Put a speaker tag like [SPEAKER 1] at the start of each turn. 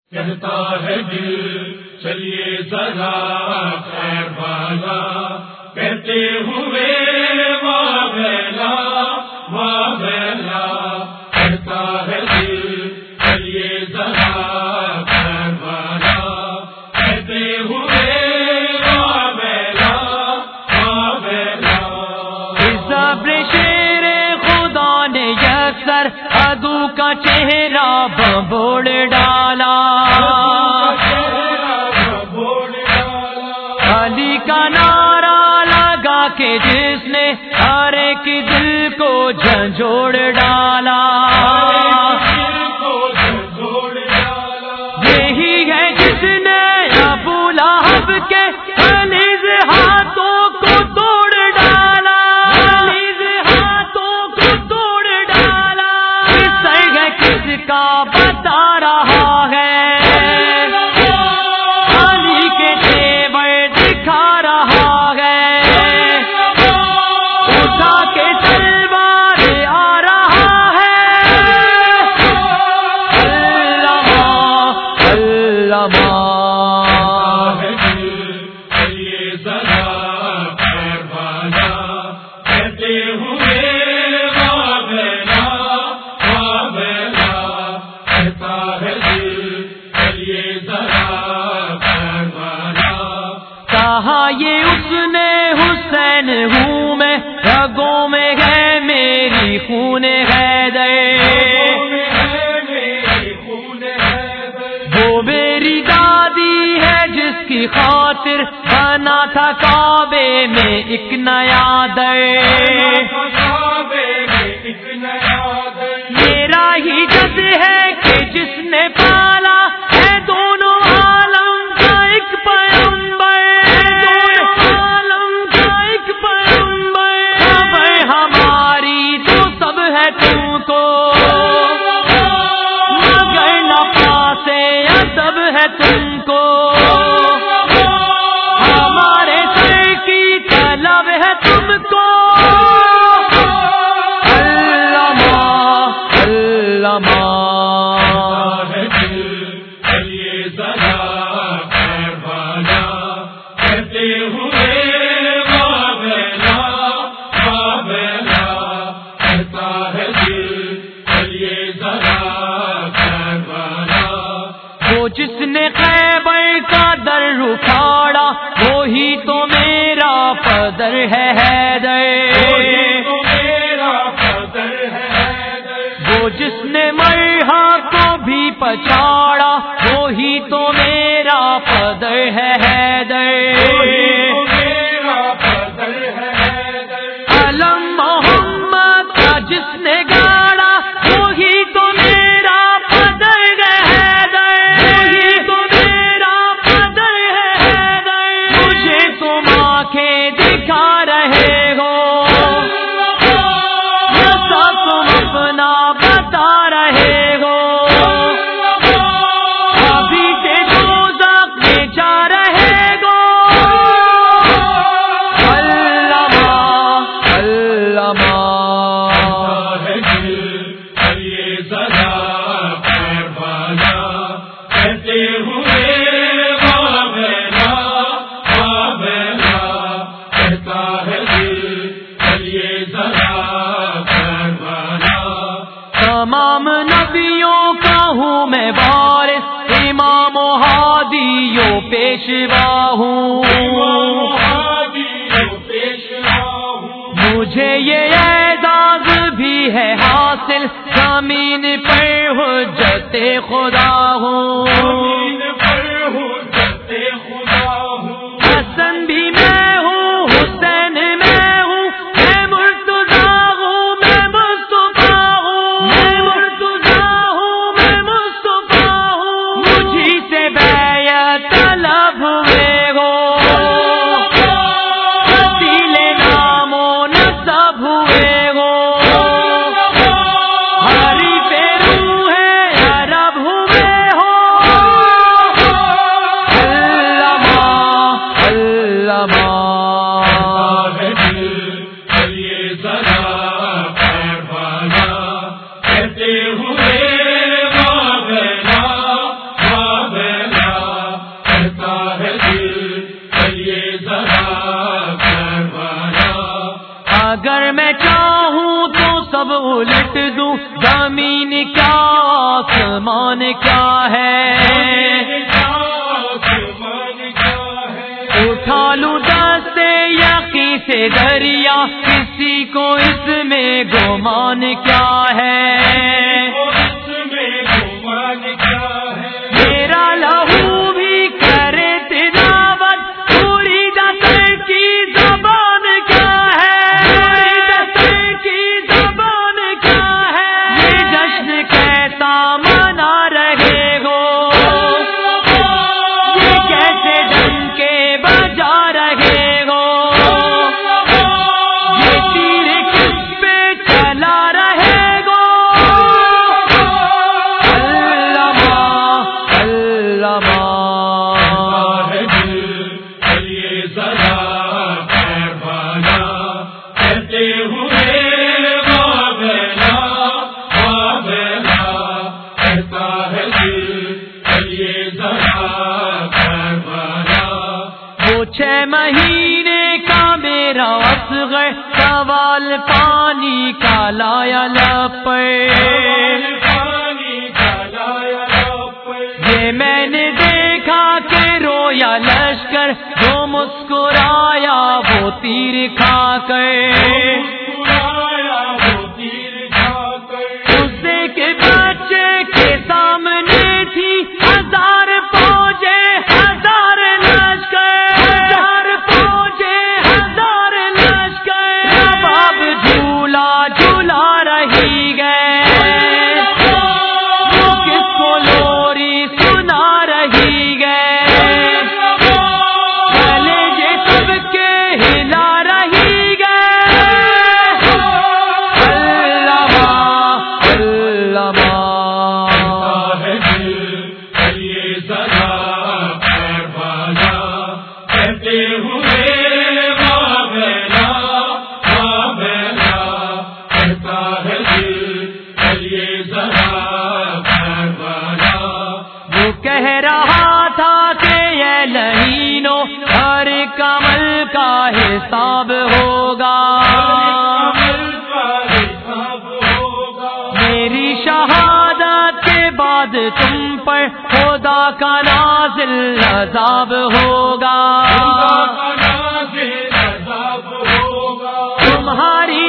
[SPEAKER 1] کہتا ہے دل چلیے ذرا خیر والا، کہتے ہوئے واہ بیلا واہ بیلا، کہتا ہے دل چلیے ذرا خیر والا، کہتے ہوئے واہ بیلا واہ بیلا۔
[SPEAKER 2] صبر شیر خدا نے یکسر عدو کا چہرہ ببوڑ ڈالا، علی کا نعرہ لگا کے جس نے ہر ایک دل کو جھنجھوڑ ڈالا، یہی ہے جس نے ابو لہب کے غلیظ ہاتھوں کو توڑ ڈالا، غلیظ ہاتھوں کو توڑ ڈالا۔ قصہ ہے کس کا بتا رہا ہے، کہا یہ اس نے حسین ہوں میں، رگوں میں ہے میری خون حیدر، وہ میری دادی ہے جس کی خاطر بنا تھا کعبے میں ایک نیا در، میرا ہی جد ہے کہ جس نے پالا ہے دونوں عالم کا ایک پیغمبر، دونوں عالم کا ایک پیغمبر، خبر ہماری تو سب ہے تم کو، مگر نفع سے ادب ہے تم کو، ہمارے سر کی طلب ہے تم کو، جس نے خیبر کا در اکھاڑا وہی تو میرا قدر ہے حیدر، وہ جس نے مرہا کو بھی پچھاڑا وہی تو میرا قدر ہے حیدر، علم محمد کا جس نے گاڑا وہی تو میرا قدر ہے حیدر، وہی تو میرا قدر ہے حیدر، مجھے تم آنکھیں دکھا رہے ہو، ایسا تم اپنا بتا رہے ہو، ابھی سے دوزخ میں جا رہے ہو، علامہ علامہ تمام نبیوں کا ہوں میں وارث، امام و ہادیوں پیشوا ہوں، مجھے یہ اعزاز بھی ہے حاصل زمین پر حجت خدا ہوں، حسن بھی میں ہوں حسین میں ہوں، میں مرتضی ہوں میں مصطفیٰ ہوں، میں مرتضی ہوں میں مصطفیٰ ہوں، مجھی سے بیعت طلب ہوئے ہو، وسیل نام و نسب ہوئے ہو، حریف روح عرب ہوئے ہو، اگر میں چاہوں تو سب الٹ دوں، زمین کیا آسمان کیا ہے، اٹھا لوں دست یقین سے دریا، کسی کو اس میں گمان کیا ہے، میرا لہو بھی کرے تلاوت، پوری دستر کی زبان کیا ہے، دستر کی زبان کیا ہے، یہ جشن کیسا منا رہے ہو، یہ کیسے ڈنکے بجا رہے ہو، یہ تیر کس پہ چلا رہے ہو، چھ مہینے کا میرا اصغر سوال پانی کا لایا لب پہ، یہ میں نے دیکھا کہ رویا لشکر، جو مسکرایا وہ تیر کھا کر، غصے کے بچے کے سامنے تھی ہزار فوجیں، ہزار لشکر، ہزار فوجیں، ہزار لشکر، رباب جھولا جھولا رہی گئے، وہ کس کو لوری سنا رہی گئے، کلیجے سب کے ہلا رہی گئے، وہ کہہ رہا تھا کہ یہ لہینو ہر ایک عمل کا حساب ہوگا، میری شہادت کے بعد تم پر خدا کا نازل عذاب ہوگا، تمہاری